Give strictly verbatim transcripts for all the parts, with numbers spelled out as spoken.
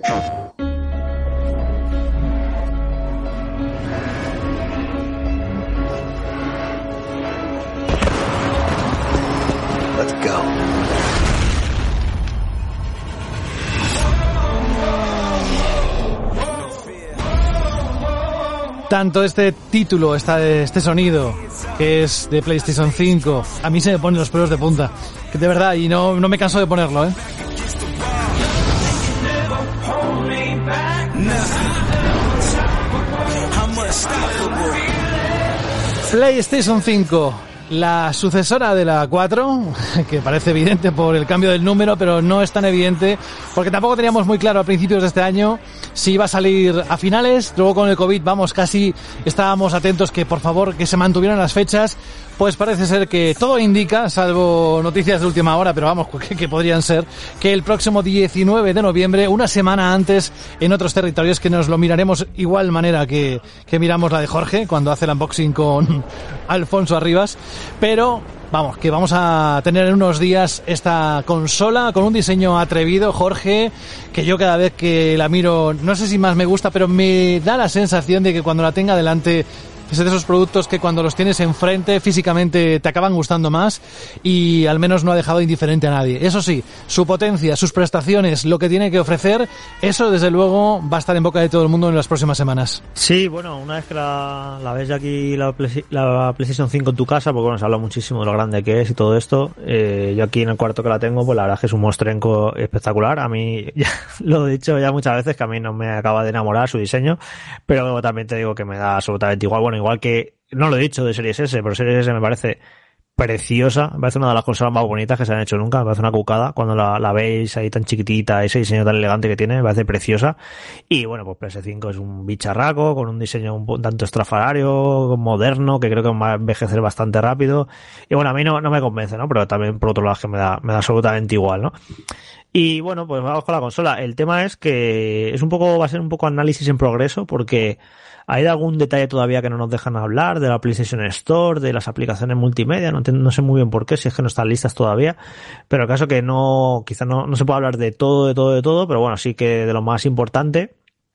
Let's go. Tanto este título, esta, este sonido, que es de PlayStation cinco, a mí se me ponen los pelos de punta. Que de verdad, y no, no me canso de ponerlo, ¿eh? PlayStation cinco, la sucesora de la cuatro, que parece evidente por el cambio del número, pero no es tan evidente, porque tampoco teníamos muy claro a principios de este año si iba a salir a finales. Luego con el COVID, vamos, casi estábamos atentos que por favor que se mantuvieran las fechas. Pues parece ser que todo indica, salvo noticias de última hora, pero vamos, que, que podrían ser, que el próximo diecinueve de noviembre, una semana antes, en otros territorios, que nos lo miraremos igual manera que, que miramos la de Jorge, cuando hace el unboxing con Alfonso Arribas, pero vamos, que vamos a tener en unos días esta consola con un diseño atrevido, Jorge, que yo cada vez que la miro, no sé si más me gusta, pero me da la sensación de que cuando la tenga delante, es de esos productos que cuando los tienes enfrente físicamente te acaban gustando más, y al menos no ha dejado indiferente a nadie. Eso sí, su potencia, sus prestaciones, lo que tiene que ofrecer, eso desde luego va a estar en boca de todo el mundo en las próximas semanas. Sí, bueno, una vez que la, la ves ya aquí la, Play, la PlayStation cinco en tu casa, porque bueno, se habla muchísimo de lo grande que es y todo esto, eh, yo aquí en el cuarto que la tengo, pues la verdad es que es un monstrenco espectacular. A mí, ya lo he dicho ya muchas veces, que a mí no me acaba de enamorar su diseño, pero también te digo que me da absolutamente igual. Bueno, igual que, no lo he dicho de Series S, pero Series S me parece preciosa, me parece una de las consolas más bonitas que se han hecho nunca, me parece una cucada cuando la, la veis ahí tan chiquitita, ese diseño tan elegante que tiene, me parece preciosa. Y bueno, pues P S cinco es un bicharraco con un diseño un tanto estrafalario, moderno, que creo que va a envejecer bastante rápido, y bueno, a mí no, no me convence, ¿no? Pero también por otro lado es que me da, me da absolutamente igual, ¿no? Y bueno, pues vamos con la consola. El tema es que es un poco, va a ser un poco análisis en progreso, porque hay algún detalle todavía que no nos dejan hablar de la PlayStation Store, de las aplicaciones multimedia, no entiendo, no sé muy bien por qué, si es que no están listas todavía, pero el caso que no, quizás no, no se puede hablar de todo, de todo, de todo, pero bueno, sí que de lo más importante.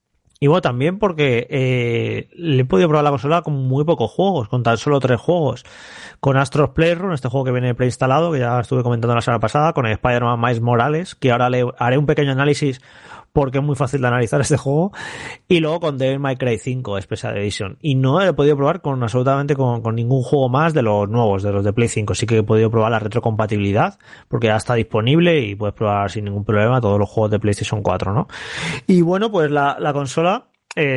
Y bueno, también porque eh, le he podido probar la consola con muy pocos juegos, con tan solo tres juegos. Con Astro's Playroom, este juego que viene preinstalado, que ya estuve comentando la semana pasada, con el Spider-Man Miles Morales, que ahora le haré un pequeño análisis porque es muy fácil de analizar este juego, y luego con Devil May Cry cinco Special Edition. Y no he podido probar con absolutamente con, con ningún juego más de los nuevos, de los de Play cinco. Sí que he podido probar la retrocompatibilidad, porque ya está disponible y puedes probar sin ningún problema todos los juegos de PlayStation cuatro, ¿no? Y bueno, pues la, la consola,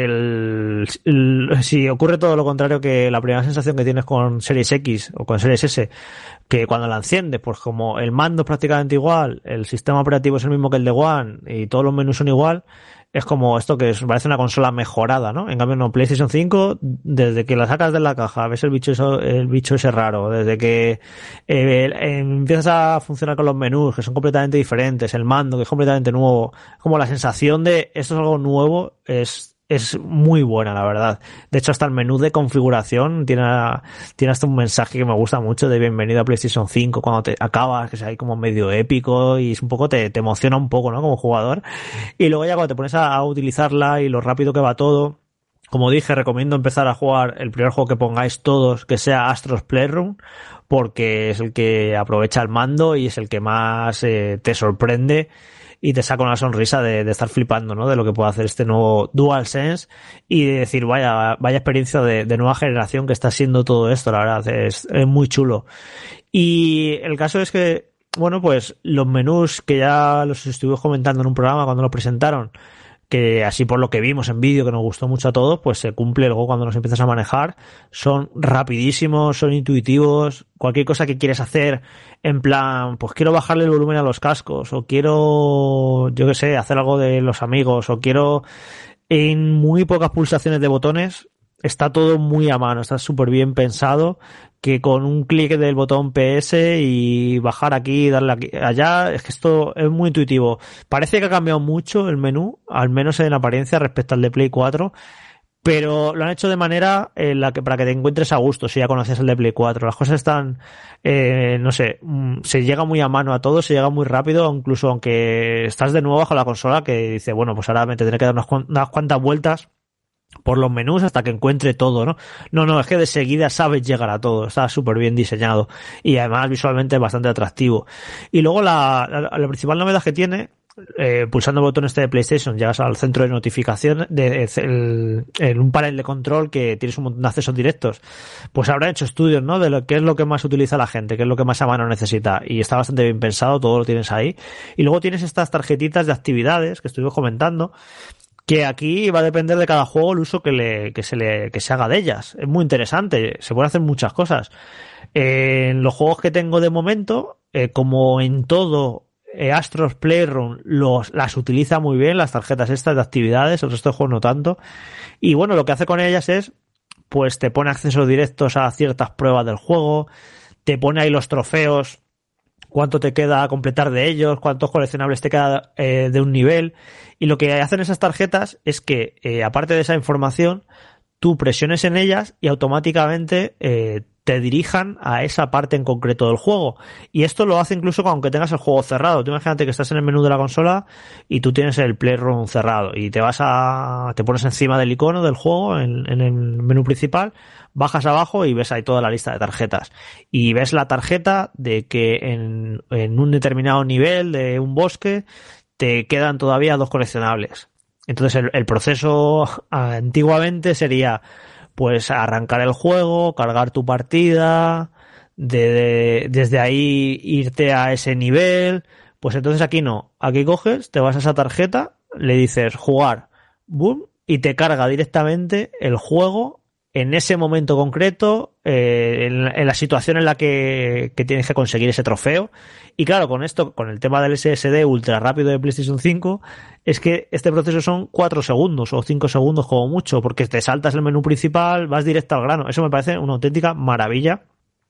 el, el, si ocurre todo lo contrario que la primera sensación que tienes con Series X o con Series S, que cuando la enciendes, pues como el mando es prácticamente igual, el sistema operativo es el mismo que el de One y todos los menús son igual, es como esto que es, parece una consola mejorada, ¿no? En cambio, no, PlayStation cinco, desde que la sacas de la caja, ves el bicho eso, el bicho ese raro, desde que eh, empiezas a funcionar con los menús, que son completamente diferentes, el mando, que es completamente nuevo, como la sensación de esto es algo nuevo, es es muy buena, la verdad. De hecho, hasta el menú de configuración tiene, tiene hasta un mensaje que me gusta mucho de bienvenido a PlayStation cinco cuando te acabas, que es ahí como medio épico y es un poco, te, te emociona un poco, ¿no? Como jugador. Y luego ya cuando te pones a, a utilizarla y lo rápido que va todo, como dije, recomiendo empezar a jugar el primer juego que pongáis todos, que sea Astro's Playroom, porque es el que aprovecha el mando y es el que más eh, te sorprende y te saca una sonrisa de, de estar flipando, ¿no? De lo que puede hacer este nuevo DualSense y de decir, vaya, vaya experiencia de, de nueva generación que está siendo todo esto, la verdad, es, es muy chulo. Y el caso es que, bueno, pues los menús que ya los estuvimos comentando en un programa cuando lo presentaron, que así por lo que vimos en vídeo, que nos gustó mucho a todos, pues se cumple luego cuando los empiezas a manejar. Son rapidísimos, son intuitivos. Cualquier cosa que quieres hacer, en plan, pues quiero bajarle el volumen a los cascos, o quiero, yo qué sé, hacer algo de los amigos, o quiero, en muy pocas pulsaciones de botones, está todo muy a mano, está súper bien pensado, que con un clic del botón P S y bajar aquí, darle aquí, allá, es que esto es muy intuitivo. Parece que ha cambiado mucho el menú, al menos en apariencia respecto al de Play cuatro, pero lo han hecho de manera en la que para que te encuentres a gusto si ya conoces el de Play cuatro. Las cosas están, eh, no sé, se llega muy a mano a todo, se llega muy rápido, incluso aunque estás de nuevo bajo la consola, que dice, bueno, pues ahora me tendré que dar unas, cu- unas cuantas vueltas por los menús hasta que encuentre todo, ¿no? No, no, es que de seguida sabes llegar a todo, está súper bien diseñado y además visualmente es bastante atractivo. Y luego la, la, la principal novedad que tiene, Eh, pulsando el botón este de PlayStation llegas al centro de notificación de, de el, el, un panel de control que tienes un montón de accesos directos. Pues habrá hecho estudios, ¿no? De lo que es lo que más utiliza la gente, qué es lo que más a mano necesita, y está bastante bien pensado, todo lo tienes ahí. Y luego tienes estas tarjetitas de actividades que estuvimos comentando, que aquí va a depender de cada juego el uso que le que se le que se haga de ellas. Es muy interesante, se pueden hacer muchas cosas. Eh, en los juegos que tengo de momento, eh, como en todo, Eh, Astros Playroom los, las utiliza muy bien, las tarjetas estas de actividades, el resto de juegos no tanto. Y bueno, lo que hace con ellas es, pues te pone accesos directos a ciertas pruebas del juego, te pone ahí los trofeos, cuánto te queda a completar de ellos, cuántos coleccionables te queda eh, de un nivel. Y lo que hacen esas tarjetas es que, eh, aparte de esa información, tú presiones en ellas y automáticamente eh, te dirijan a esa parte en concreto del juego. Y esto lo hace incluso aunque tengas el juego cerrado. Tú imagínate que estás en el menú de la consola y tú tienes el Playroom cerrado y te vas a, te pones encima del icono del juego en, en el menú principal, bajas abajo y ves ahí toda la lista de tarjetas. Y ves la tarjeta de que en, en un determinado nivel de un bosque te quedan todavía dos coleccionables. Entonces el, el proceso antiguamente sería pues arrancar el juego, cargar tu partida, de, de, desde ahí irte a ese nivel. Pues entonces aquí no, aquí coges, te vas a esa tarjeta, le dices jugar, boom, y te carga directamente el juego en ese momento concreto, eh, en, en la situación en la que, que tienes que conseguir ese trofeo. Y claro, con esto, con el tema del S S D ultra rápido de PlayStation cinco, es que este proceso son cuatro segundos o cinco segundos como mucho, porque te saltas el menú principal, vas directo al grano. Eso me parece una auténtica maravilla.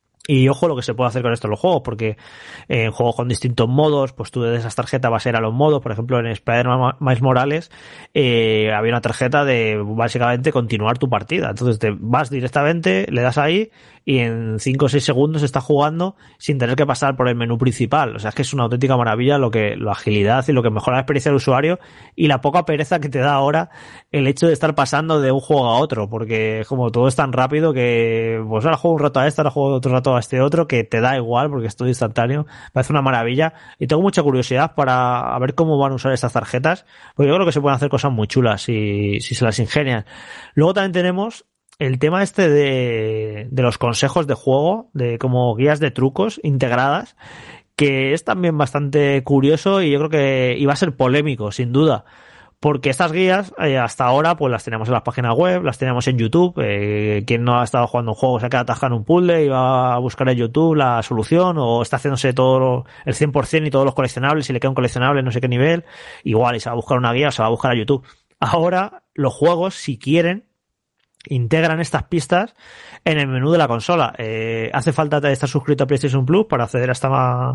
Y ojo lo que se puede hacer con esto en los juegos, porque en juegos con distintos modos, pues tú de esas tarjetas vas a ir a los modos. Por ejemplo, en Spider-Man Miles Morales eh, había una tarjeta de básicamente continuar tu partida. Entonces te vas directamente, le das ahí y en cinco o seis segundos estás jugando sin tener que pasar por el menú principal. O sea, es que es una auténtica maravilla lo que la agilidad y lo que mejora la experiencia del usuario y la poca pereza que te da ahora el hecho de estar pasando de un juego a otro, porque como todo es tan rápido que pues ahora juego un rato a este, ahora juego otro rato a este otro, que te da igual porque es todo instantáneo. Parece una maravilla y tengo mucha curiosidad para ver cómo van a usar estas tarjetas, porque yo creo que se pueden hacer cosas muy chulas si, si se las ingenian. Luego también tenemos el tema este de, de los consejos de juego, de como guías de trucos integradas, que es también bastante curioso y yo creo que iba a ser polémico, sin duda. Porque estas guías, eh, hasta ahora, pues las tenemos en las páginas web, las tenemos en YouTube. Eh, quien no ha estado jugando un juego se ha quedado atascado en un puzzle y va a buscar en YouTube la solución, o está haciéndose todo lo, el cien por ciento y todos los coleccionables, si le queda un coleccionable no sé qué nivel, igual, y se va a buscar una guía, se va a buscar a YouTube. Ahora, los juegos, si quieren, integran estas pistas en el menú de la consola. Eh, hace falta estar suscrito a PlayStation Plus para acceder a esta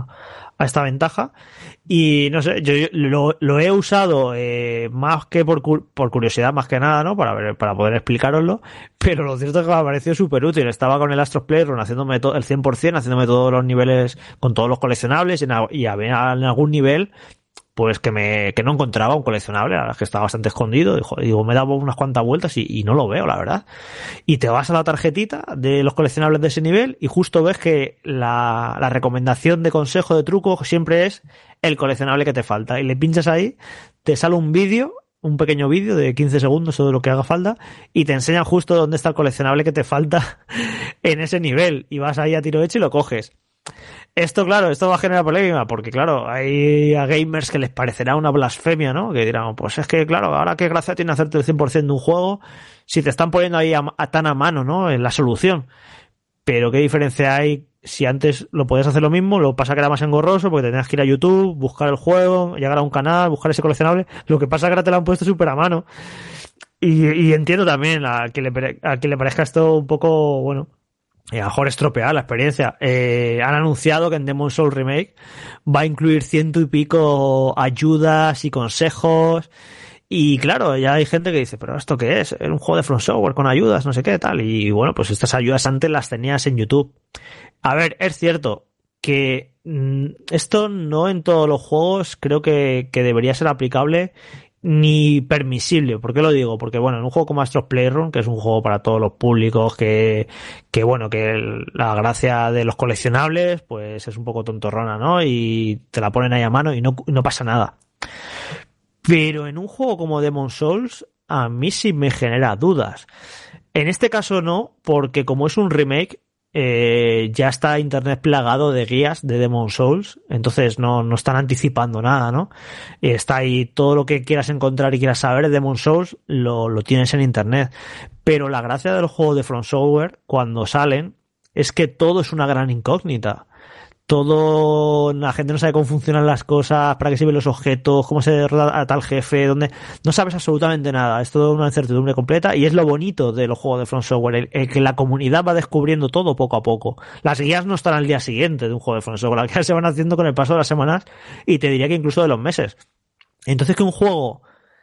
a esta ventaja y no sé, yo, yo lo, lo he usado eh, más que por, por curiosidad, más que nada, ¿no? Para ver, para poder explicaroslo, pero lo cierto es que me ha parecido súper útil. Estaba con el Astros Playroom haciéndome todo, el cien por ciento, haciéndome todos los niveles con todos los coleccionables y, en, y había en algún nivel pues que me que no encontraba un coleccionable, la verdad es que estaba bastante escondido, digo, digo me he dado unas cuantas vueltas y, y no lo veo, la verdad. Y te vas a la tarjetita de los coleccionables de ese nivel y justo ves que la, la recomendación de consejo de truco siempre es el coleccionable que te falta, y le pinchas ahí, te sale un vídeo, un pequeño vídeo de quince segundos o de lo que haga falta, y te enseñan justo dónde está el coleccionable que te falta en ese nivel, y vas ahí a tiro hecho y lo coges. Esto, claro, esto va a generar polémica, porque claro, hay a gamers que les parecerá una blasfemia, ¿no? Que dirán, pues es que claro, ahora qué gracia tiene hacerte el cien por ciento de un juego si te están poniendo ahí a, a tan a mano, ¿no? En la solución. Pero qué diferencia hay si antes lo podías hacer lo mismo, lo que pasa que era más engorroso porque tenías que ir a YouTube, buscar el juego, llegar a un canal, buscar ese coleccionable. Lo que pasa que ahora te lo han puesto súper a mano. Y, y entiendo también a que le, a que le parezca esto un poco, bueno, y a lo mejor estropear la experiencia. Eh, han anunciado que en Demon's Souls Remake va a incluir ciento y pico ayudas y consejos, Y claro, ya hay gente que dice, pero ¿esto qué es? ¿Es un juego de From Software con ayudas, no sé qué, tal? Y bueno, pues estas ayudas antes las tenías en YouTube. A ver, es cierto que mmm, esto no en todos los juegos creo que, que debería ser aplicable ni permisible. ¿Por qué lo digo? Porque bueno, en un juego como Astro's Playroom, que es un juego para todos los públicos, que, que bueno, que el, la gracia de los coleccionables, pues es un poco tontorrona, ¿no? Y te la ponen ahí a mano y no, no pasa nada. Pero en un juego como Demon's Souls, a mí sí me genera dudas. En este caso no, porque como es un remake, eh, ya está internet plagado de guías de Demon's Souls, entonces no, no están anticipando nada, ¿no? Está ahí todo lo que quieras encontrar y quieras saber de Demon's Souls, lo, lo tienes en internet. Pero la gracia de los juegos de From Software, cuando salen, es que todo es una gran incógnita. Todo, la gente no sabe cómo funcionan las cosas, para qué sirven los objetos, cómo se derrota a tal jefe, donde no sabes absolutamente nada. Es todo una incertidumbre completa y es lo bonito de los juegos de From Software, el, el que la comunidad va descubriendo todo poco a poco. Las guías no están al día siguiente de un juego de From Software, las guías se van haciendo con el paso de las semanas y te diría que incluso de los meses. Entonces que un juego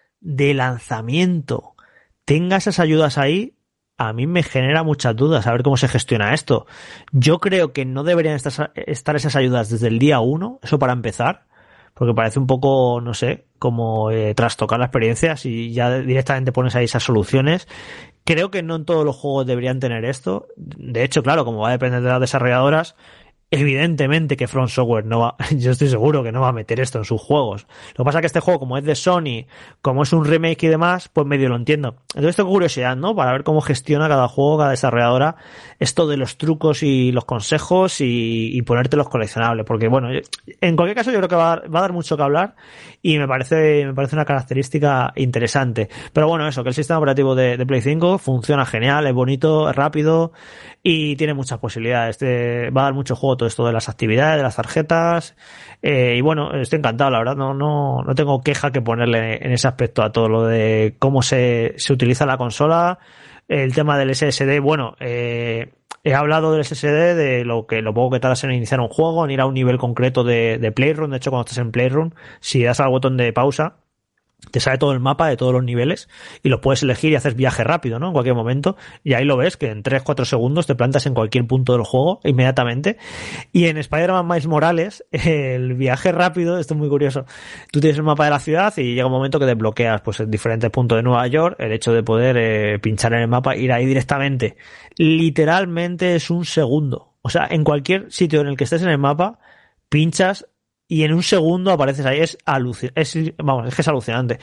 de lanzamiento tenga esas ayudas ahí, a mí me genera muchas dudas a ver cómo se gestiona esto. Yo creo que no deberían estar, estar esas ayudas desde el día uno, eso para empezar, porque parece un poco, no sé, como eh, trastocar la experiencia si ya directamente pones ahí esas soluciones. Creo que no en todos los juegos deberían tener esto. De hecho, claro, como va a depender de las desarrolladoras, evidentemente que From Software no va, yo estoy seguro que no va a meter esto en sus juegos. Lo que pasa es que este juego, como es de Sony, como es un remake y demás, pues medio lo entiendo. Entonces tengo curiosidad, ¿no? Para ver cómo gestiona cada juego, cada desarrolladora, esto de los trucos y los consejos y, y ponerte los coleccionables. Porque bueno, en cualquier caso yo creo que va a, dar, va a dar mucho que hablar y me parece, me parece una característica interesante. Pero bueno, eso, que el sistema operativo de, de Play cinco funciona genial, es bonito, es rápido y tiene muchas posibilidades. Este, va a dar mucho juego todo esto de las actividades, de las tarjetas, eh, y bueno, estoy encantado, la verdad, no, no, no tengo queja que ponerle en ese aspecto a todo lo de cómo se, se utiliza la consola, el tema del S S D, bueno, eh, he hablado del S S D, de lo que lo poco que tardas en iniciar un juego, en ir a un nivel concreto de, de Playroom. De hecho, cuando estás en Playroom, si das al botón de pausa, te sale todo el mapa de todos los niveles y lo puedes elegir y haces viaje rápido, ¿no? En cualquier momento. Y ahí lo ves, que en tres cuatro segundos te plantas en cualquier punto del juego inmediatamente. Y en Spider-Man Miles Morales, el viaje rápido, esto es muy curioso. Tú tienes el mapa de la ciudad y llega un momento que desbloqueas, pues, en diferentes puntos de Nueva York, el hecho de poder eh, pinchar en el mapa, ir ahí directamente. Literalmente es un segundo. O sea, en cualquier sitio en el que estés en el mapa, pinchas y en un segundo apareces ahí. Es alucinante. Es, vamos, es que es alucinante.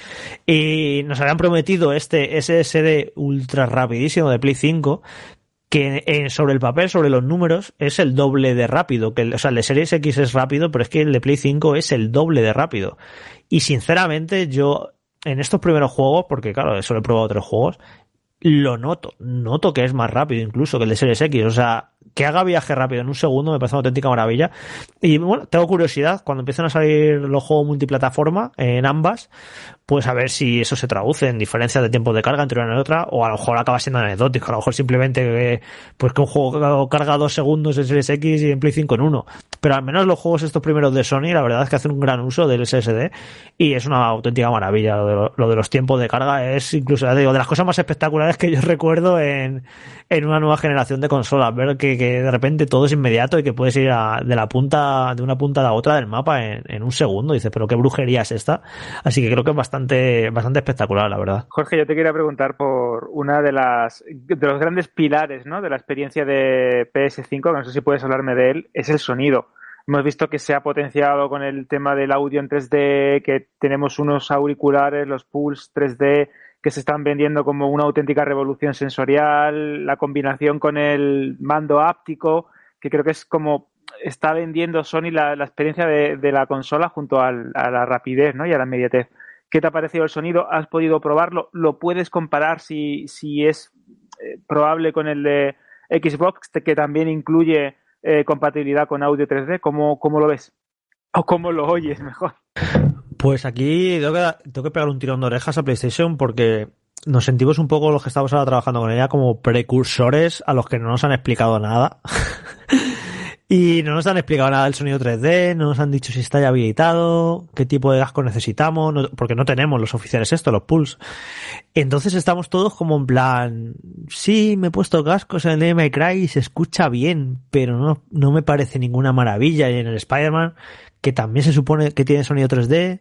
Y nos habían prometido este S S D ultra rapidísimo de Play cinco, que eh, sobre el papel, sobre los números, es el doble de rápido. Que el, o sea, el de Series X es rápido, pero es que el de Play cinco es el doble de rápido. Y sinceramente, yo, en estos primeros juegos, porque claro, solo he probado otros juegos, lo noto. Noto que es más rápido incluso que el de Series X. O sea, que haga viaje rápido en un segundo me parece una auténtica maravilla. Y bueno, tengo curiosidad cuando empiezan a salir los juegos multiplataforma en ambas, pues a ver si eso se traduce en diferencias de tiempo de carga entre una y otra, o a lo mejor acaba siendo anecdótico, a lo mejor simplemente eh, pues que un juego carga dos segundos en Series X y en Play cinco en uno. Pero al menos los juegos estos primeros de Sony, la verdad es que hacen un gran uso del S S D y es una auténtica maravilla. Lo de, lo, lo de los tiempos de carga es incluso, ya te digo, de las cosas más espectaculares que yo recuerdo en, en una nueva generación de consolas, ver que, que de repente todo es inmediato y que puedes ir a, de la punta, de una punta a la otra del mapa en, en un segundo. Dices, pero qué brujería es esta. Así que creo que es bastante, bastante espectacular, la verdad. Jorge, yo te quería preguntar por una de las, de los grandes pilares, ¿no?, de la experiencia de P S cinco, que no sé si puedes hablarme de él, es el sonido. Hemos visto que se ha potenciado con el tema del audio en tres D, que tenemos unos auriculares, los Pulse tres D, que se están vendiendo como una auténtica revolución sensorial, la combinación con el mando áptico, que creo que es como está vendiendo Sony la, la experiencia de, de la consola junto al, a la rapidez, ¿no?, y a la inmediatez. ¿Qué te ha parecido el sonido? ¿Has podido probarlo? ¿Lo puedes comparar si, si es eh, probable con el de Xbox, que también incluye eh, compatibilidad con audio tres D? ¿Cómo, cómo lo ves? ¿O cómo lo oyes mejor? Pues aquí tengo que, tengo que pegar un tirón de orejas a PlayStation porque nos sentimos un poco los que estamos ahora trabajando con ella como precursores a los que no nos han explicado nada. Y no nos han explicado nada del sonido tres D, no nos han dicho si está ya habilitado, qué tipo de casco necesitamos, no, porque no tenemos los oficiales esto, los Pulse. Entonces estamos todos como en plan, sí, me he puesto cascos en el Devil May Cry y se escucha bien, pero no, no me parece ninguna maravilla. Y en el Spider-Man, que también se supone que tiene sonido tres D,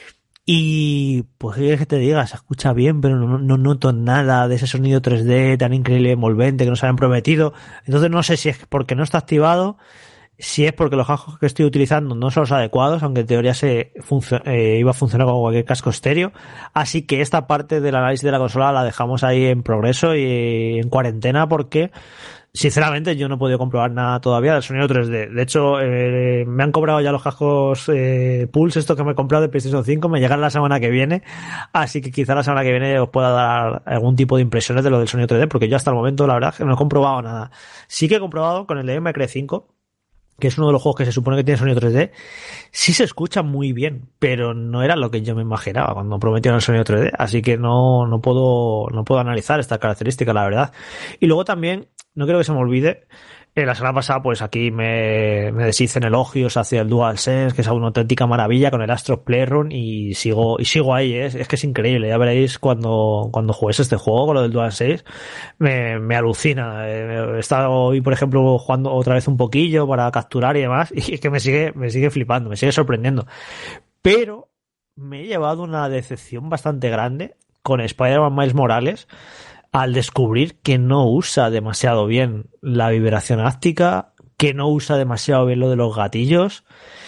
y pues qué quieres que te diga, se escucha bien, pero no, no noto nada de ese sonido tres D tan increíble y envolvente que nos habían prometido. Entonces no sé si es porque no está activado, si es porque los cascos que estoy utilizando no son los adecuados, aunque en teoría se func- eh, iba a funcionar con cualquier casco estéreo. Así que esta parte del análisis de la consola la dejamos ahí en progreso y en cuarentena, porque sinceramente yo no he podido comprobar nada todavía del sonido tres D. De hecho, eh, me han cobrado ya los cascos eh, Pulse, estos que me he comprado de PlayStation cinco, me llegan la semana que viene, así que quizá la semana que viene os pueda dar algún tipo de impresiones de lo del sonido tres D, porque yo hasta el momento la verdad que no he comprobado nada. Sí que he comprobado con el Devil May Cry cinco, que es uno de los juegos que se supone que tiene sonido tres D, sí se escucha muy bien, pero no era lo que yo me imaginaba cuando prometieron el sonido tres D, así que no, no puedo, no puedo analizar esta característica, la verdad. Y luego también, no quiero que se me olvide, eh, la semana pasada pues aquí me, me deshicen elogios hacia el DualSense, que es una auténtica maravilla con el Astros Playroom, y sigo, y sigo ahí, ¿eh? Es que es increíble, ya veréis cuando, cuando juguéis este juego con lo del DualSense, me, me alucina. Eh, he estado hoy, por ejemplo, jugando otra vez un poquillo para capturar y demás, y es que me sigue, me sigue flipando, me sigue sorprendiendo. Pero me he llevado una decepción bastante grande con Spider-Man Miles Morales, al descubrir que no usa demasiado bien la vibración áptica, que no usa demasiado bien lo de los gatillos.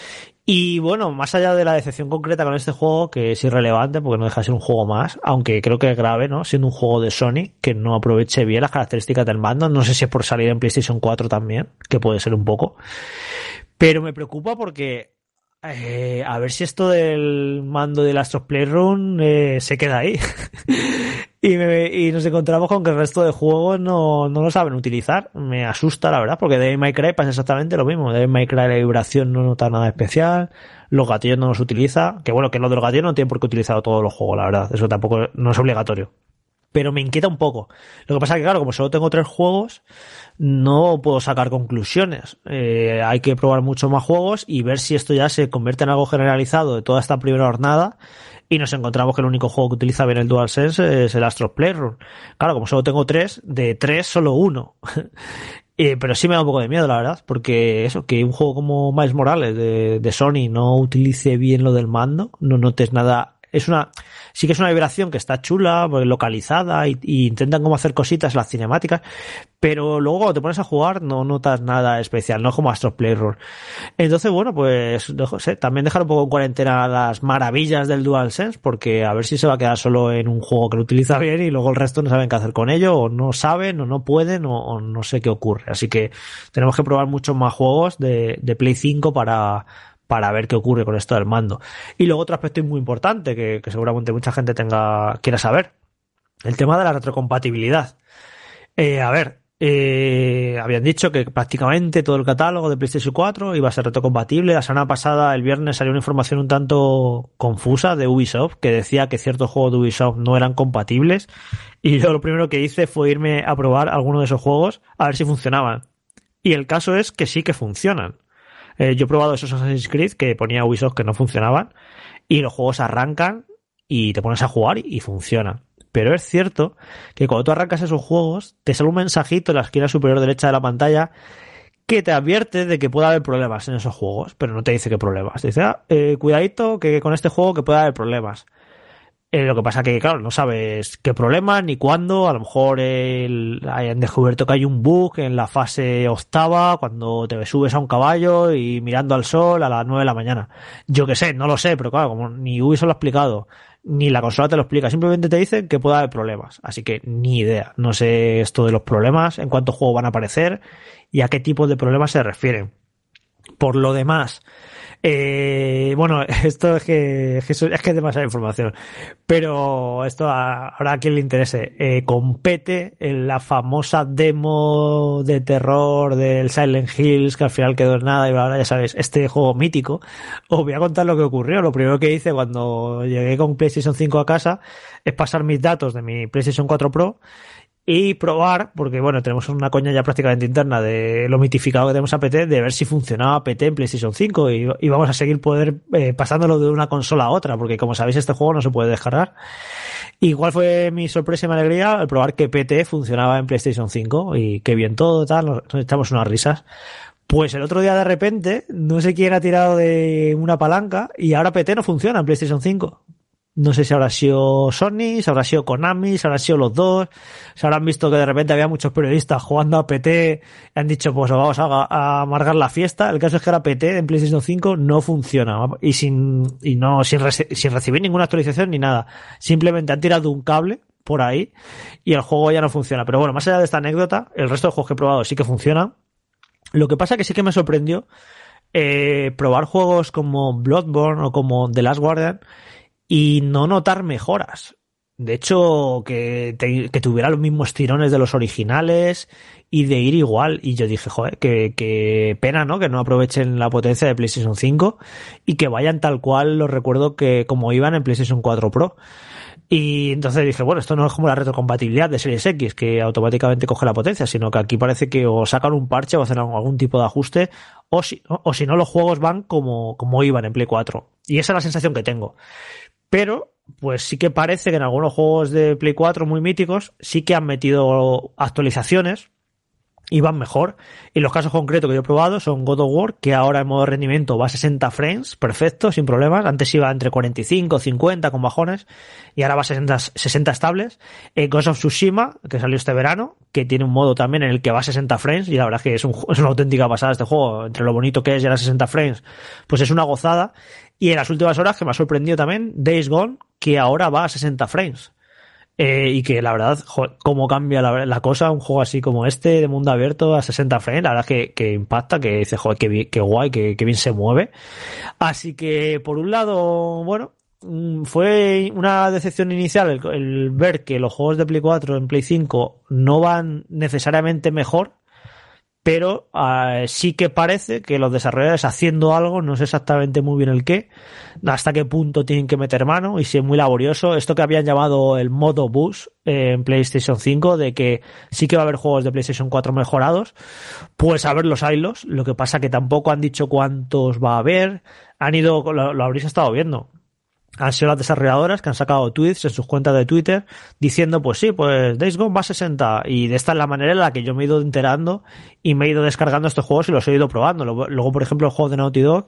Y bueno, más allá de la decepción concreta con este juego, que es irrelevante porque no deja de ser un juego más, aunque creo que es grave, ¿no? Siendo un juego de Sony que no aproveche bien las características del mando. No sé si es por salir en PlayStation cuatro también, que puede ser un poco. Pero me preocupa porque eh, a ver si esto del mando del Astros Playroom eh, se queda ahí. Y, me, y nos encontramos con que el resto de juegos no, no lo saben utilizar. Me asusta, la verdad, porque Devil May Cry pasa exactamente lo mismo. Devil May Cry la vibración no nota nada especial, los gatillos no los utiliza, que bueno, que lo de los gatillos no tiene por qué utilizar todos los juegos, la verdad, eso tampoco no es obligatorio. Pero me inquieta un poco. Lo que pasa es que, claro, como solo tengo tres juegos, no puedo sacar conclusiones. Eh, hay que probar muchos más juegos y ver si esto ya se convierte en algo generalizado de toda esta primera jornada, y nos encontramos que el único juego que utiliza bien el DualSense es el Astros Playroom. Claro, como solo tengo tres, de tres solo uno. eh, pero sí me da un poco de miedo, la verdad, porque eso, que un juego como Miles Morales de, de Sony no utilice bien lo del mando, no notes nada. Es una, sí que es una vibración que está chula, localizada, y, y intentan como hacer cositas en las cinemáticas, pero luego cuando te pones a jugar no notas nada especial, no es como Astros Playroom. Entonces, bueno, pues no sé, también dejar un poco en cuarentena las maravillas del DualSense, porque a ver si se va a quedar solo en un juego que lo utiliza bien y luego el resto no saben qué hacer con ello, o no saben, o no pueden, o, o no sé qué ocurre. Así que tenemos que probar muchos más juegos de, de Play cinco para para ver qué ocurre con esto del mando. Y luego otro aspecto muy importante que, que seguramente mucha gente tenga quiera saber, el tema de la retrocompatibilidad. Eh, a ver, eh, habían dicho que prácticamente todo el catálogo de PlayStation cuatro iba a ser retrocompatible. La semana pasada, el viernes, salió una información un tanto confusa de Ubisoft que decía que ciertos juegos de Ubisoft no eran compatibles, y yo lo primero que hice fue irme a probar alguno de esos juegos a ver si funcionaban. Y el caso es que sí que funcionan. Eh, yo he probado esos Assassin's Creed que ponía Ubisoft que no funcionaban, y los juegos arrancan y te pones a jugar y, y funcionan. Pero es cierto que cuando tú arrancas esos juegos te sale un mensajito en la esquina superior derecha de la pantalla que te advierte de que puede haber problemas en esos juegos, pero no te dice qué problemas. Te dice, ah, eh, cuidadito que con este juego que puede haber problemas. Eh, lo que pasa que, claro, no sabes qué problema ni cuándo. A lo mejor el, hayan descubierto que hay un bug en la fase octava cuando te subes a un caballo y mirando al sol a las nueve de la mañana. Yo qué sé, no lo sé, pero claro, como ni Ubisoft lo ha explicado, ni la consola te lo explica, simplemente te dicen que puede haber problemas. Así que ni idea. No sé esto de los problemas, en cuántos juegos van a aparecer y a qué tipo de problemas se refieren. Por lo demás, Eh, bueno, esto es que, es que es que es demasiada información, pero esto a, ahora a quien le interese, eh, compete en la famosa demo de terror del Silent Hills, que al final quedó en nada, y ahora ya sabes, este juego mítico. Os voy a contar lo que ocurrió. Lo primero que hice cuando llegué con PlayStation cinco a casa es pasar mis datos de mi PlayStation cuatro Pro y probar, porque bueno, tenemos una coña ya prácticamente interna de lo mitificado que tenemos a P T, de ver si funcionaba P T en PlayStation cinco y, y vamos a seguir poder eh, pasándolo de una consola a otra, porque como sabéis este juego no se puede descargar. ¿Y cuál fue mi sorpresa y mi alegría? Al probar que P T funcionaba en PlayStation cinco y qué bien todo, tal, nos, nos echamos unas risas. Pues el otro día de repente, no sé quién ha tirado de una palanca y ahora P T no funciona en PlayStation cinco. No sé si habrá sido Sony, si habrá sido Konami, si habrá sido los dos, se habrán visto que de repente había muchos periodistas jugando a P T y han dicho pues vamos a, a amargar la fiesta. El caso es que ahora P T en PlayStation cinco no funciona y sin y no sin, reci- sin recibir ninguna actualización ni nada. Simplemente han tirado un cable por ahí y el juego ya no funciona. Pero bueno, más allá de esta anécdota, el resto de juegos que he probado sí que funcionan. Lo que pasa que sí que me sorprendió eh, probar juegos como Bloodborne o como The Last Guardian y no notar mejoras. De hecho, que, te, que tuviera los mismos tirones de los originales y de ir igual. Y yo dije, joder, que, que pena, ¿no? Que no aprovechen la potencia de PlayStation cinco y que vayan tal cual los recuerdo que como iban en PlayStation cuatro Pro. Y entonces dije, bueno, esto no es como la retrocompatibilidad de Series X, que automáticamente coge la potencia, sino que aquí parece que o sacan un parche o hacen algún tipo de ajuste, o si, o si no los juegos van como, como iban en Play cuatro. Y esa es la sensación que tengo. Pero, pues sí que parece que en algunos juegos de Play cuatro muy míticos sí que han metido actualizaciones y van mejor. Y los casos concretos que yo he probado son God of War, que ahora en modo rendimiento va a sesenta frames, perfecto, sin problemas. Antes iba entre cuarenta y cinco, cincuenta con bajones, y ahora va a sesenta, sesenta estables. Eh, Ghost of Tsushima, que salió este verano, que tiene un modo también en el que va a sesenta frames, y la verdad es que es, un, es una auténtica pasada este juego. Entre lo bonito que es y ahora sesenta frames, pues es una gozada. Y en las últimas horas, que me ha sorprendido también, Days Gone, que ahora va a sesenta frames. Eh, y que la verdad, joder, cómo cambia la, la cosa un juego así como este de mundo abierto a sesenta frames, la verdad que, que impacta, que dice, joder, qué, qué guay, qué, qué bien se mueve. Así que por un lado, bueno, fue una decepción inicial el, el ver que los juegos de Play cuatro en Play cinco no van necesariamente mejor, pero uh, sí que parece que los desarrolladores haciendo algo, no sé exactamente muy bien el qué, hasta qué punto tienen que meter mano, y si es muy laborioso, esto que habían llamado el modo bus eh, en PlayStation cinco, de que sí que va a haber juegos de PlayStation cuatro mejorados, pues a ver los haylos, lo que pasa que tampoco han dicho cuántos va a haber, han ido, lo, lo habréis estado viendo, han sido las desarrolladoras que han sacado tweets en sus cuentas de Twitter diciendo, pues sí, pues Days Gone va a sesenta, y de esta es la manera en la que yo me he ido enterando y me he ido descargando estos juegos y los he ido probando. Luego, por ejemplo, el juego de Naughty Dog,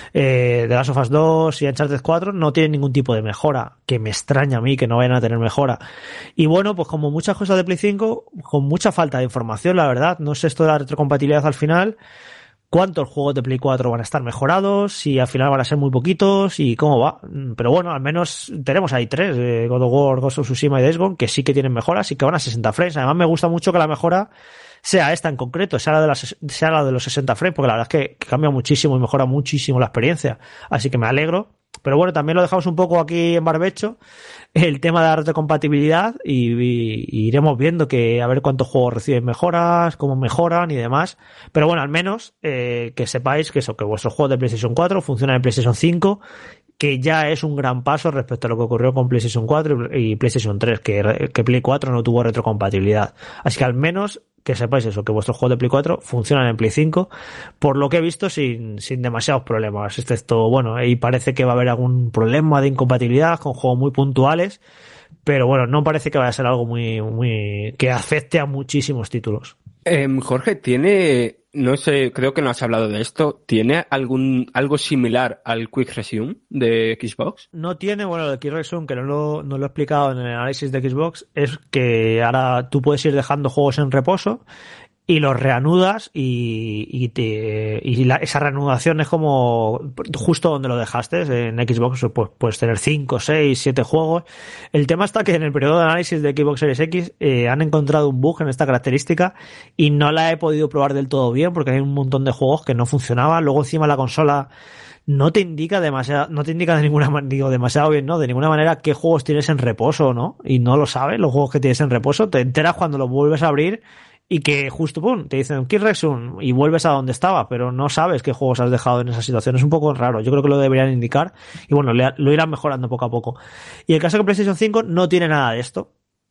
eh, de Last of Us dos y Uncharted cuatro no tienen ningún tipo de mejora, que me extraña a mí que no vayan a tener mejora. Y bueno, pues como muchas cosas de Play cinco, con mucha falta de información, la verdad, no sé esto de la retrocompatibilidad al final, cuántos juegos de Play cuatro van a estar mejorados, si al final van a ser muy poquitos y cómo va. Pero bueno, al menos tenemos ahí tres, eh, God of War, Ghost of Tsushima y Days Gone, que sí que tienen mejoras y que van a sesenta frames. Además me gusta mucho que la mejora sea esta en concreto, sea la de, las, sea la de los sesenta frames, porque la verdad es que, que cambia muchísimo y mejora muchísimo la experiencia. Así que me alegro. Pero bueno, también lo dejamos un poco aquí en barbecho, el tema de la retrocompatibilidad, y, y, y iremos viendo que a ver cuántos juegos reciben mejoras, cómo mejoran y demás. Pero bueno, al menos eh, que sepáis que eso, que vuestros juegos de PlayStation cuatro funcionan en PlayStation cinco, que ya es un gran paso respecto a lo que ocurrió con PlayStation cuatro y PlayStation tres, que, que Play cuatro no tuvo retrocompatibilidad. Así que al menos que sepáis eso, que vuestros juegos de Play cuatro funcionan en Play cinco, por lo que he visto sin, sin demasiados problemas, excepto, bueno, y parece que va a haber algún problema de incompatibilidad con juegos muy puntuales, pero bueno, no parece que vaya a ser algo muy, muy, que afecte a muchísimos títulos. Eh, Jorge, tiene, no sé, creo que no has hablado de esto, ¿tiene algún, algo similar al Quick Resume de Xbox? No tiene, bueno, el Quick Resume, que no lo, no lo he explicado en el análisis de Xbox, es que ahora tú puedes ir dejando juegos en reposo y los reanudas y, y, te, y la, esa reanudación es como justo donde lo dejaste. En Xbox pues, puedes tener cinco, seis, siete juegos. El tema está que en el periodo de análisis de Xbox Series X eh, han encontrado un bug en esta característica y no la he podido probar del todo bien porque hay un montón de juegos que no funcionaban. Luego encima la consola no te indica demasiado, no te indica de ninguna manera, digo demasiado bien, ¿no? De ninguna manera qué juegos tienes en reposo, ¿no? Y no lo sabes, los juegos que tienes en reposo. Te enteras cuando los vuelves a abrir y que justo, pum, te dicen Quick Resume y vuelves a donde estaba, pero no sabes qué juegos has dejado en esa situación. Es un poco raro. Yo creo que lo deberían indicar y bueno, le, lo irán mejorando poco a poco. Y el caso que PlayStation cinco no tiene nada de esto,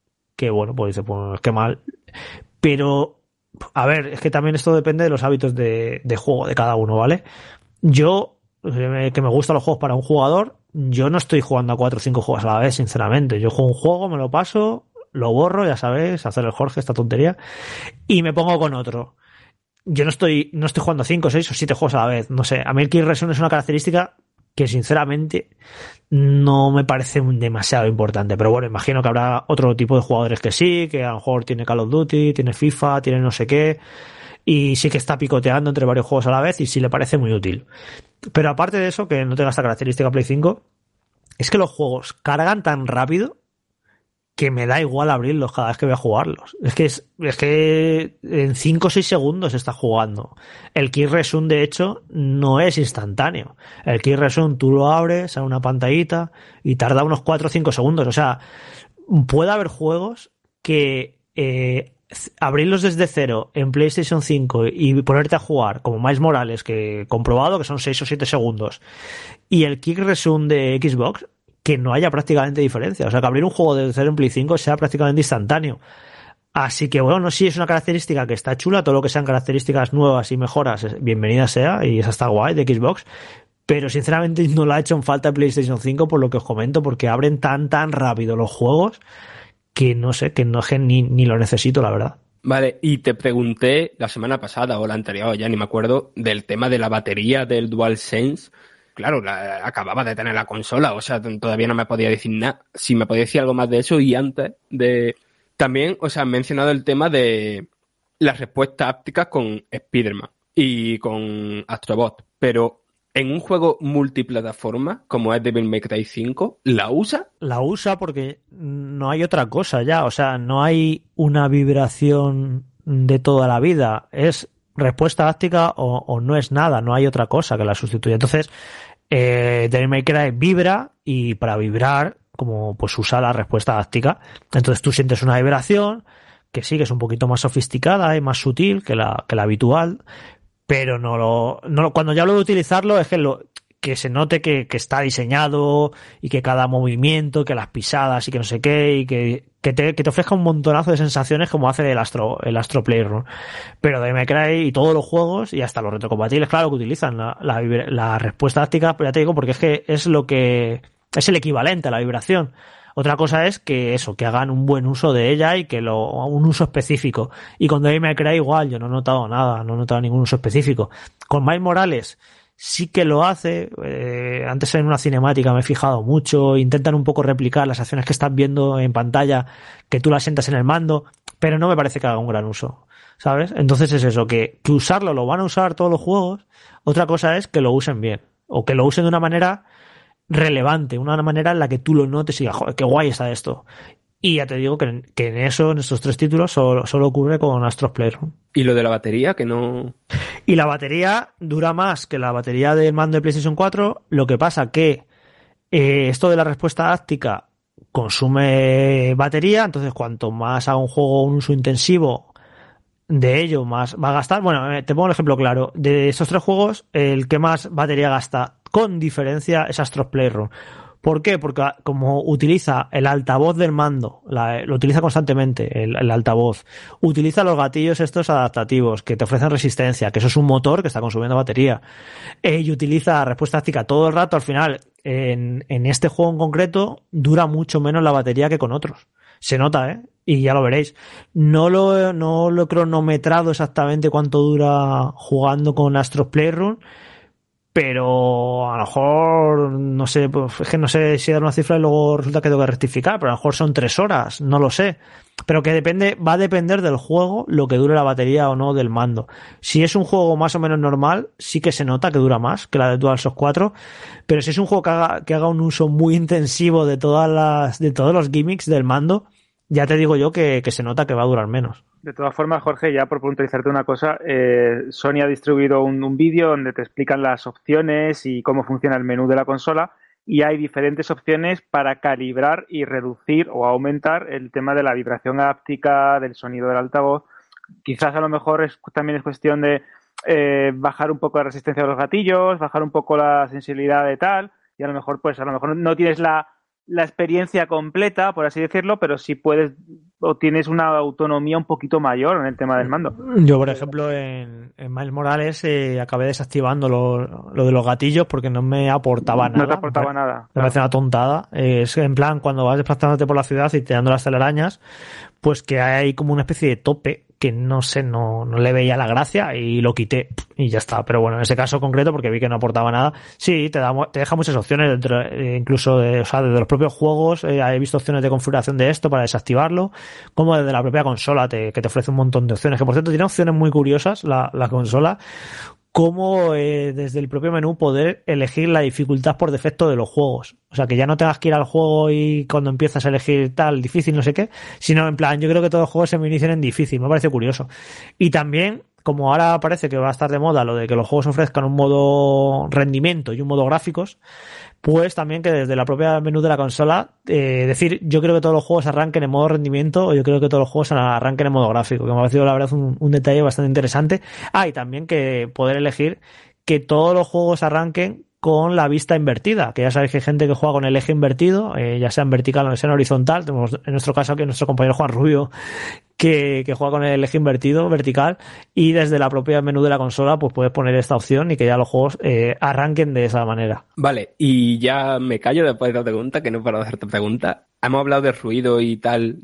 que bueno, pues dice, pues qué mal. Pero, a ver, es que también esto depende de los hábitos de, de juego de cada uno, ¿vale? Yo, que me gustan los juegos para un jugador, yo no estoy jugando a cuatro o cinco juegos a la vez, sinceramente. Yo juego un juego, me lo paso, lo borro, ya sabéis, hacer el Jorge, esta tontería, y me pongo con otro. Yo no estoy, no estoy jugando cinco, seis o siete juegos a la vez, no sé. A mí el Quick Resume es una característica que sinceramente no me parece demasiado importante, pero bueno, imagino que habrá otro tipo de jugadores que sí, que a lo mejor tiene Call of Duty, tiene FIFA, tiene no sé qué, y sí que está picoteando entre varios juegos a la vez y sí le parece muy útil. Pero aparte de eso, que no tenga esta característica Play cinco, es que los juegos cargan tan rápido que me da igual abrirlos cada vez que voy a jugarlos. Es que es, es que en cinco o seis segundos está jugando. El Quick Resume, de hecho, no es instantáneo. El Quick Resume tú lo abres a una pantallita y tarda unos cuatro o cinco segundos. O sea, puede haber juegos que eh, abrirlos desde cero en PlayStation cinco y ponerte a jugar, como Miles Morales, que comprobado que son seis o siete segundos, y el Quick Resume de Xbox, que no haya prácticamente diferencia. O sea, que abrir un juego de cero en Play cinco sea prácticamente instantáneo. Así que bueno, sí es una característica que está chula, todo lo que sean características nuevas y mejoras, bienvenida sea, y esa está guay de Xbox, pero sinceramente no la ha hecho en falta PlayStation cinco por lo que os comento, porque abren tan tan rápido los juegos que no sé, que no que ni, ni lo necesito, la verdad. Vale, y te pregunté la semana pasada o la anterior, ya ni me acuerdo, del tema de la batería del DualSense. Claro, la, acababa de tener la consola, o sea, todavía no me podía decir nada. Si me podía decir algo más de eso, y antes de... También, o sea, han mencionado el tema de las respuestas ápticas con Spider-Man y con Astrobot, pero en un juego multiplataforma, como es Devil May Cry cinco, ¿la usa? La usa porque no hay otra cosa ya, o sea, no hay una vibración de toda la vida, es respuesta áptica o, o no es nada, no hay otra cosa que la sustituya. Entonces, eh, Devil May Cry vibra, y para vibrar, como pues usa la respuesta áptica, entonces tú sientes una vibración que sí que es un poquito más sofisticada y más sutil que la, que la habitual, pero no lo, no, cuando ya hablo de utilizarlo es que lo, que se note que, que está diseñado y que cada movimiento, que las pisadas y que no sé qué, y que, que te, que te ofrezca un montonazo de sensaciones como hace el Astro, el Astro Playroom. Pero Devil May Cry y todos los juegos, y hasta los retrocompatibles, claro, que utilizan la, la, la respuesta áptica, pero ya te digo, porque es que es lo que, es el equivalente a la vibración. Otra cosa es que eso, que hagan un buen uso de ella y que lo, un uso específico. Y con Devil May Cry igual, yo no he notado nada, no he notado ningún uso específico. Con Miles Morales sí que lo hace, eh, antes en una cinemática me he fijado mucho, intentan un poco replicar las acciones que estás viendo en pantalla, que tú las sientas en el mando, pero no me parece que haga un gran uso, ¿sabes? Entonces es eso, que, que usarlo lo van a usar todos los juegos, otra cosa es que lo usen bien, o que lo usen de una manera relevante, una manera en la que tú lo notes y digas, joder, qué guay está esto. Y ya te digo que, que en eso, en estos tres títulos, solo, solo ocurre con Astro's Playroom. ¿Y lo de la batería? Que no... Y la batería dura más que la batería del mando de PlayStation cuatro, lo que pasa que eh, esto de la respuesta áptica consume batería, entonces cuanto más haga un juego un uso intensivo de ello, más va a gastar. Bueno, te pongo un ejemplo claro. De estos tres juegos, el que más batería gasta con diferencia es Astro's Playroom. ¿Por qué? Porque como utiliza el altavoz del mando, la, lo utiliza constantemente, el, el altavoz, utiliza los gatillos estos adaptativos que te ofrecen resistencia, que eso es un motor que está consumiendo batería, eh, y utiliza respuesta áptica todo el rato. Al final, en, en este juego en concreto, dura mucho menos la batería que con otros. Se nota, ¿eh? Y ya lo veréis. No lo, no lo he cronometrado exactamente cuánto dura jugando con Astro's Playroom, pero a lo mejor, no sé, pues es que no sé si dar una cifra y luego resulta que tengo que rectificar, pero a lo mejor son tres horas, no lo sé. Pero que depende, va a depender del juego lo que dure la batería o no del mando. Si es un juego más o menos normal, sí que se nota que dura más que la de DualShock cuatro, pero si es un juego que haga, que haga un uso muy intensivo de todas las, de todos los gimmicks del mando, ya te digo yo que, que se nota que va a durar menos. De todas formas, Jorge, ya por puntualizarte una cosa, eh, Sony ha distribuido un, un vídeo donde te explican las opciones y cómo funciona el menú de la consola, y hay diferentes opciones para calibrar y reducir o aumentar el tema de la vibración áptica, del sonido del altavoz. Quizás a lo mejor es, también es cuestión de eh, bajar un poco la resistencia de los gatillos, bajar un poco la sensibilidad de tal, y a lo mejor pues a lo mejor no tienes la la experiencia completa, por así decirlo, pero sí puedes o tienes una autonomía un poquito mayor en el tema del mando. Yo, por ejemplo, en, en Miles Morales eh, acabé desactivando lo, lo de los gatillos porque no me aportaba nada. No te aportaba me, nada. Me claro. parece una tontada. Eh, es en plan, cuando vas desplazándote por la ciudad y te dando las telarañas, pues que hay como una especie de tope que no sé, no, no le veía la gracia y lo quité y ya está. Pero bueno, en ese caso concreto, porque vi que no aportaba nada, sí, te da, te deja muchas opciones dentro, eh, incluso de, o sea, desde los propios juegos, eh, he visto opciones de configuración de esto para desactivarlo, como desde la propia consola te, que te ofrece un montón de opciones, que por cierto tiene opciones muy curiosas la, la consola, como eh, desde el propio menú poder elegir la dificultad por defecto de los juegos. O sea, que ya no tengas que ir al juego y cuando empiezas a elegir tal, difícil, no sé qué, sino en plan, yo creo que todos los juegos se me inician en difícil, me parece curioso. Y también, como ahora parece que va a estar de moda lo de que los juegos ofrezcan un modo rendimiento y un modo gráficos, pues también que desde la propia menú de la consola, eh, decir, yo creo que todos los juegos arranquen en modo rendimiento o yo creo que todos los juegos arranquen en modo gráfico, que me ha parecido la verdad un, un detalle bastante interesante. Ah, y también que poder elegir que todos los juegos arranquen con la vista invertida, que ya sabéis que hay gente que juega con el eje invertido, eh, ya sea en vertical o sea en horizontal. Tenemos en nuestro caso aquí nuestro compañero Juan Rubio, que, que juega con el eje invertido, vertical, y desde la propia menú de la consola pues puedes poner esta opción y que ya los juegos eh, arranquen de esa manera. Vale, y ya me callo después de la pregunta, que no paro de hacerte pregunta. Hemos hablado de ruido y tal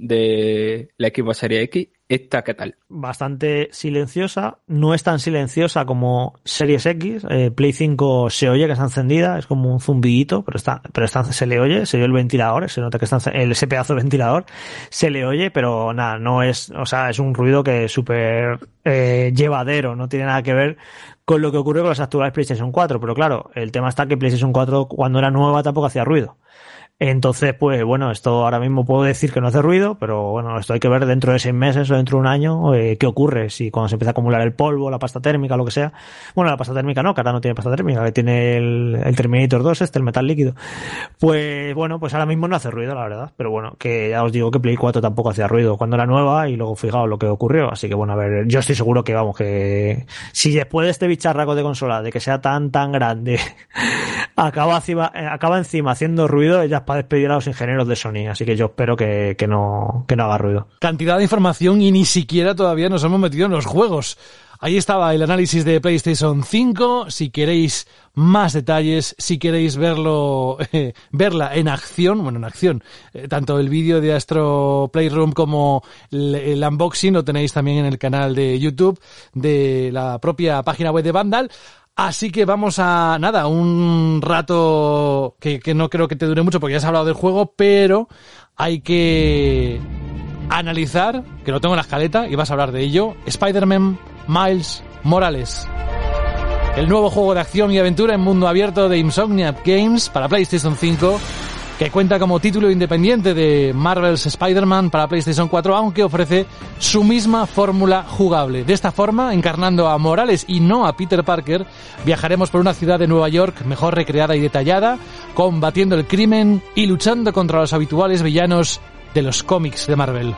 de la Xbox Series X. ¿Esta qué tal? Bastante silenciosa, no es tan silenciosa como Series X. eh, Play cinco se oye que está encendida, es como un zumbidito, pero está, pero está, se le oye, se oye el ventilador, se nota que está el, ese pedazo de ventilador, se le oye, pero nada, no es, o sea, es un ruido que es súper eh, llevadero, no tiene nada que ver con lo que ocurre con las actuales PlayStation cuatro, pero claro, el tema está que PlayStation cuatro cuando era nueva tampoco hacía ruido. Entonces, pues bueno, esto ahora mismo puedo decir que no hace ruido, pero bueno, esto hay que ver dentro de seis meses o dentro de un año eh, qué ocurre, si cuando se empieza a acumular el polvo, la pasta térmica, lo que sea. Bueno, la pasta térmica no, que ahora no tiene pasta térmica, que tiene el, el Terminator dos, este, el metal líquido. Pues bueno, pues ahora mismo no hace ruido, la verdad, pero bueno, que ya os digo que Play cuatro tampoco hacía ruido cuando era nueva y luego fijaos lo que ocurrió, así que bueno, a ver, yo estoy seguro que vamos, que si después de este bicharraco de consola, de que sea tan tan grande, acaba encima, acaba encima haciendo ruido, ya para despedir a los ingenieros de Sony, así que yo espero que, que no que no haga ruido. Cantidad de información y ni siquiera todavía nos hemos metido en los juegos. Ahí estaba el análisis de PlayStation cinco. Si queréis más detalles, si queréis verlo, eh, verla en acción, bueno, en acción, eh, tanto el vídeo de Astro Playroom como el, el unboxing lo tenéis también en el canal de YouTube de la propia página web de Vandal. Así que vamos a, nada, un rato que, que no creo que te dure mucho porque ya has hablado del juego, pero hay que analizar, que lo tengo en la escaleta y vas a hablar de ello, Spider-Man Miles Morales. El nuevo juego de acción y aventura en mundo abierto de Insomniac Games para PlayStation cinco, que cuenta como título independiente de Marvel's Spider-Man para PlayStation cuatro, aunque ofrece su misma fórmula jugable. De esta forma, encarnando a Morales y no a Peter Parker, viajaremos por una ciudad de Nueva York mejor recreada y detallada, combatiendo el crimen y luchando contra los habituales villanos de los cómics de Marvel.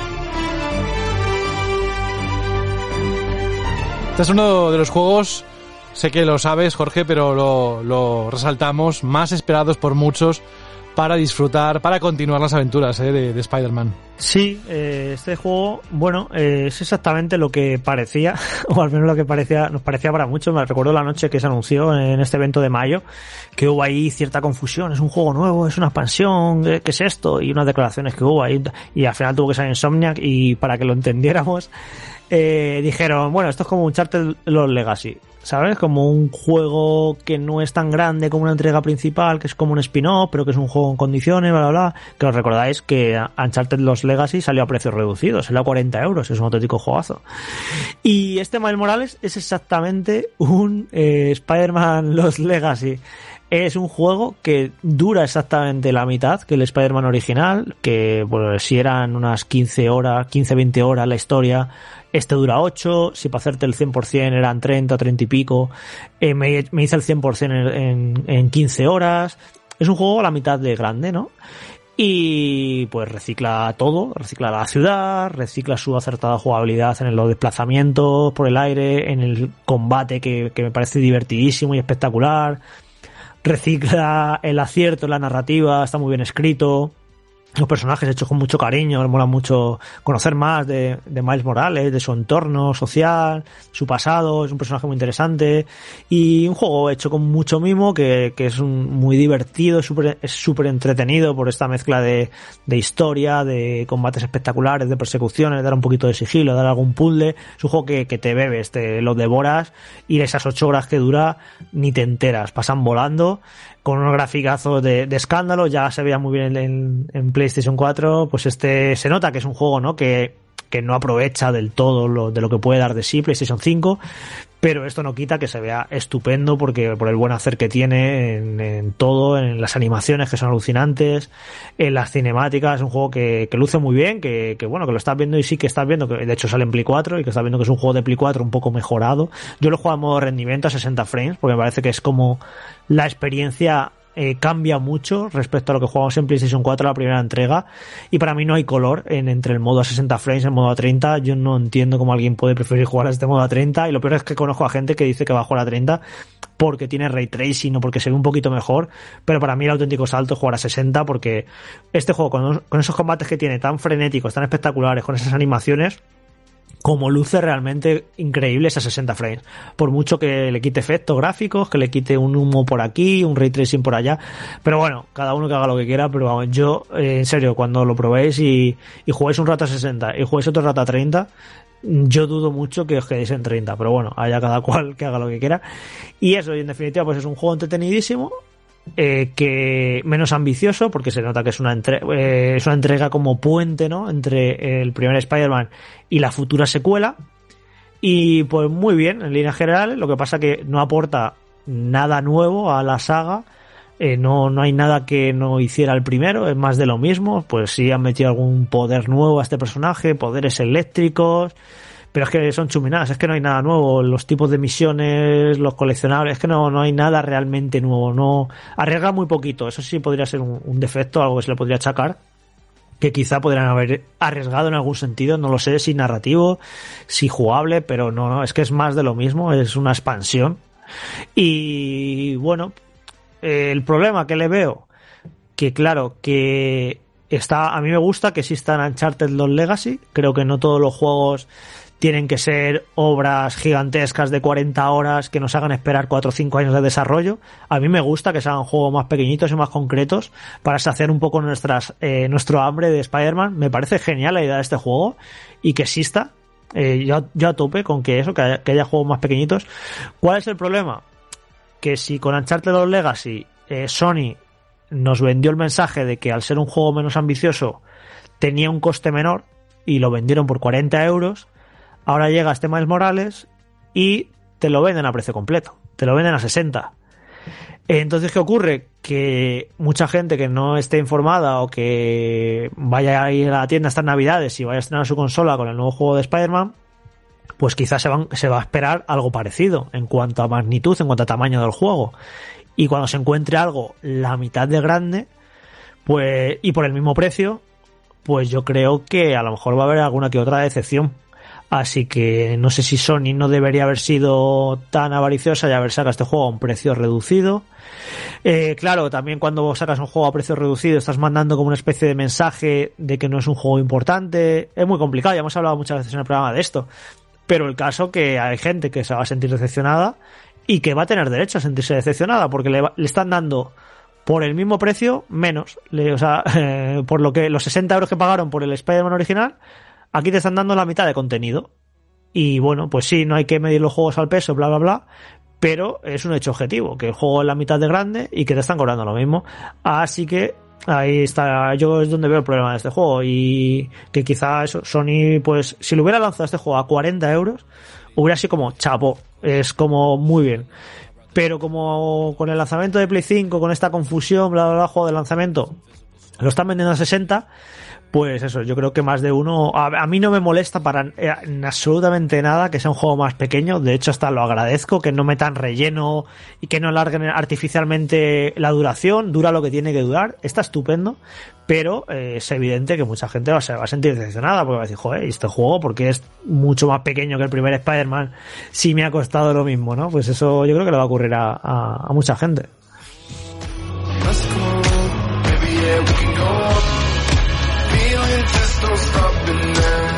Este es uno de los juegos, sé que lo sabes, Jorge, pero lo, lo resaltamos, más esperados por muchos para disfrutar, para continuar las aventuras eh, de, de Spider-Man. Sí, eh, este juego, bueno, eh, es exactamente lo que parecía, o al menos lo que parecía, nos parecía para muchos. Me recuerdo la noche que se anunció en este evento de mayo, que hubo ahí cierta confusión, es un juego nuevo, es una expansión, ¿qué es esto? Y unas declaraciones que hubo ahí, y al final tuvo que salir Insomniac, y para que lo entendiéramos, eh, dijeron, bueno, esto es como un Uncharted Lost Legacy, ¿sabes? Como un juego que no es tan grande como una entrega principal, que es como un spin-off, pero que es un juego en condiciones, bla, bla, bla. Que os recordáis que Uncharted Lost Legacy salió a precios reducidos, salió a cuarenta euros, es un auténtico juegazo. Y este Miles Morales es exactamente un eh, Spider-Man Lost Legacy. Es un juego que dura exactamente la mitad que el Spider-Man original, que bueno, si eran unas quince horas, quince veinte horas la historia, este dura ocho, si para hacerte el cien por ciento eran treinta, treinta y pico, eh, me, me hice el cien por ciento en, en, en quince horas. Es un juego a la mitad de grande, ¿no? Y pues recicla todo, recicla la ciudad, recicla su acertada jugabilidad en los desplazamientos por el aire, en el combate que, que me parece divertidísimo y espectacular. Recicla el acierto en la narrativa, está muy bien escrito. los personajes hechos con mucho cariño, me mola mucho conocer más de, de Miles Morales, de su entorno social, su pasado, es un personaje muy interesante y un juego hecho con mucho mimo que, que es un, muy divertido, super, es súper entretenido por esta mezcla de, de historia, de combates espectaculares, de persecuciones, de dar un poquito de sigilo, de dar algún puzzle, es un juego que, que te bebes, te lo devoras y esas ocho horas que dura ni te enteras, pasan volando, con unos graficazos de, de escándalo, ya se veía muy bien en, en PlayStation cuatro, pues este se nota que es un juego, ¿no? que, que no aprovecha del todo lo, de lo que puede dar de sí PlayStation cinco, pero esto no quita que se vea estupendo porque por el buen hacer que tiene en, en todo, en las animaciones que son alucinantes, en las cinemáticas, es un juego que, que luce muy bien, que, que bueno, que lo estás viendo y sí que estás viendo que de hecho sale en Play cuatro y que estás viendo que es un juego de Play cuatro un poco mejorado. Yo lo he jugado en modo rendimiento a sesenta frames porque me parece que es como la experiencia Eh, cambia mucho respecto a lo que jugamos en PlayStation cuatro la primera entrega y para mí no hay color en, entre el modo a sesenta frames y el modo a treinta. Yo no entiendo cómo alguien puede preferir jugar a este modo a treinta y lo peor es que conozco a gente que dice que va a jugar a treinta porque tiene ray tracing o porque se ve un poquito mejor, pero para mí el auténtico salto es jugar a sesenta porque este juego con, con esos combates que tiene tan frenéticos, tan espectaculares, con esas animaciones, como luce realmente increíbles a sesenta frames. Por mucho que le quite efectos gráficos, que le quite un humo por aquí, un ray tracing por allá. Pero bueno, cada uno que haga lo que quiera. Pero vamos, yo, eh, en serio, cuando lo probéis y, y juguéis un rato a sesenta y juguéis otro rato a treinta, yo dudo mucho que os quedéis en treinta. Pero bueno, haya cada cual que haga lo que quiera. Y eso, y en definitiva, pues es un juego entretenidísimo. Eh, que menos ambicioso porque se nota que es una, entre- eh, es una entrega como puente, ¿no? Entre el primer Spider-Man y la futura secuela y pues muy bien en líneas generales, lo que pasa que no aporta nada nuevo a la saga, eh, no, no hay nada que no hiciera el primero, es más de lo mismo, pues sí han metido algún poder nuevo a este personaje, poderes eléctricos, pero es que son chuminadas, es que no hay nada nuevo, los tipos de misiones, los coleccionables, es que no, no hay nada realmente nuevo, no arriesga muy poquito, eso sí podría ser un, un defecto, algo que se le podría achacar, que quizá podrían haber arriesgado en algún sentido, no lo sé, si narrativo, si jugable, pero no, no, es que es más de lo mismo, es una expansión. Y bueno, eh, el problema que le veo, que claro, que está, a mí me gusta que existan Uncharted Lost Legacy, creo que no todos los juegos tienen que ser obras gigantescas de cuarenta horas que nos hagan esperar cuatro o cinco años de desarrollo. A mí me gusta que se hagan juegos más pequeñitos y más concretos para saciar un poco nuestras eh, nuestro hambre de Spider-Man. Me parece genial la idea de este juego y que exista. Eh, yo, yo a tope con que eso, que haya, que haya juegos más pequeñitos. ¿Cuál es el problema? Que si con Uncharted Lost Legacy eh, Sony nos vendió el mensaje de que al ser un juego menos ambicioso tenía un coste menor y lo vendieron por cuarenta euros, ahora llega este Miles Morales y te lo venden a precio completo, te lo venden a sesenta. Entonces, ¿qué ocurre? Que mucha gente que no esté informada o que vaya a ir a la tienda estas navidades y vaya a estrenar su consola con el nuevo juego de Spider-Man, pues quizás se, van, se va a esperar algo parecido en cuanto a magnitud, en cuanto a tamaño del juego. Y cuando se encuentre algo la mitad de grande, pues y por el mismo precio, pues yo creo que a lo mejor va a haber alguna que otra decepción. Así que no sé si Sony no debería haber sido tan avariciosa y haber sacado este juego a un precio reducido. Eh, claro, también cuando sacas un juego a precio reducido estás mandando como una especie de mensaje de que no es un juego importante. Es muy complicado, ya hemos hablado muchas veces en el programa de esto. Pero el caso que hay gente que se va a sentir decepcionada y que va a tener derecho a sentirse decepcionada porque le, va, le están dando por el mismo precio menos. Le, o sea, eh, por lo que los sesenta euros que pagaron por el Spider-Man original, aquí te están dando la mitad de contenido. Y bueno, pues sí, no hay que medir los juegos al peso, bla, bla, bla. Pero es un hecho objetivo, que el juego es la mitad de grande y que te están cobrando lo mismo. Así que ahí está, yo es donde veo el problema de este juego. Y que quizá eso, Sony, pues, si lo hubiera lanzado este juego a cuarenta euros, hubiera sido como chapo. Es como muy bien. Pero como con el lanzamiento de Play cinco, con esta confusión, bla, bla, bla, juego de lanzamiento, lo están vendiendo a sesenta. Pues eso, yo creo que más de uno... A, a mí no me molesta para eh, absolutamente nada que sea un juego más pequeño. De hecho, hasta lo agradezco, que no metan relleno y que no alarguen artificialmente la duración. Dura lo que tiene que durar. Está estupendo. Pero eh, es evidente que mucha gente va a, ser, va a sentir decepcionada porque va a decir, joder, ¿y este juego porque es mucho más pequeño que el primer Spider-Man? Sí me ha costado lo mismo, ¿no? Pues eso yo creo que le va a ocurrir a, a, a mucha gente.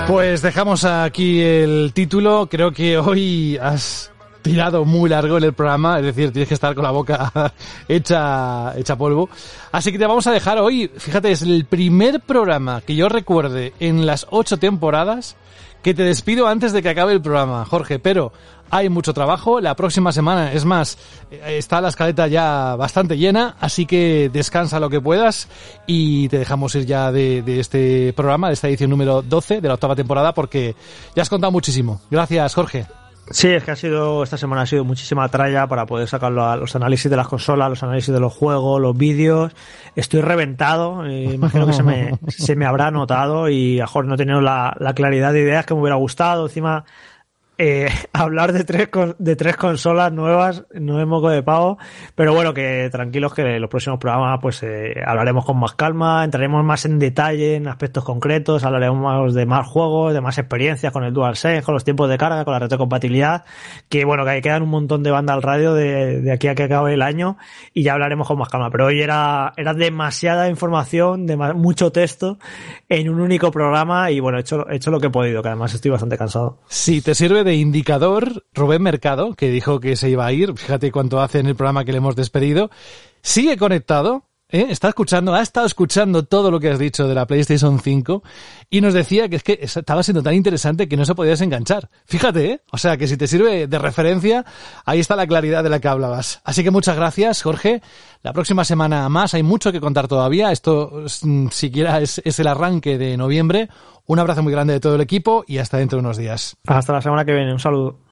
Pues dejamos aquí el título. Creo que hoy has tirado muy largo en el programa, es decir, tienes que estar con la boca hecha, hecha polvo. Así que te vamos a dejar hoy, fíjate, es el primer programa que yo recuerde en las ocho temporadas que te despido antes de que acabe el programa, Jorge, pero hay mucho trabajo. La próxima semana, es más, está la escaleta ya bastante llena, así que descansa lo que puedas y te dejamos ir ya de, de este programa, de esta edición número doce de la octava temporada, porque ya has contado muchísimo. Gracias, Jorge. Sí, es que ha sido, esta semana ha sido muchísima tralla para poder sacar los análisis de las consolas, los análisis de los juegos, los vídeos. Estoy reventado, eh, imagino que se me, se me habrá notado y a Jorge no he tenido la, la claridad de ideas que me hubiera gustado. Encima, eh, hablar de tres, de tres consolas nuevas no es moco de pavo, pero bueno, que tranquilos que en los próximos programas pues eh, hablaremos con más calma, entraremos más en detalle en aspectos concretos, hablaremos más de más juegos, de más experiencias con el DualSense, con los tiempos de carga, con la retrocompatibilidad, que bueno, que ahí quedan un montón de banda al radio de, de aquí a que acabe el año y ya hablaremos con más calma, pero hoy era, era demasiada información, de mucho texto en un único programa y bueno, he hecho, he hecho lo que he podido, que además estoy bastante cansado. Si te sirve de indicador, Rubén Mercado, que dijo que se iba a ir, fíjate cuánto hace en el programa que le hemos despedido, sigue conectado, ¿eh? Está escuchando, ha estado escuchando todo lo que has dicho de la PlayStation cinco y nos decía que es que estaba siendo tan interesante que no se podía desenganchar. Fíjate, ¿eh? O sea, que si te sirve de referencia, ahí está la claridad de la que hablabas. Así que muchas gracias, Jorge. La próxima semana más, hay mucho que contar todavía. Esto siquiera es, es el arranque de noviembre. Un abrazo muy grande de todo el equipo y hasta dentro de unos días. Hasta la semana que viene. Un saludo.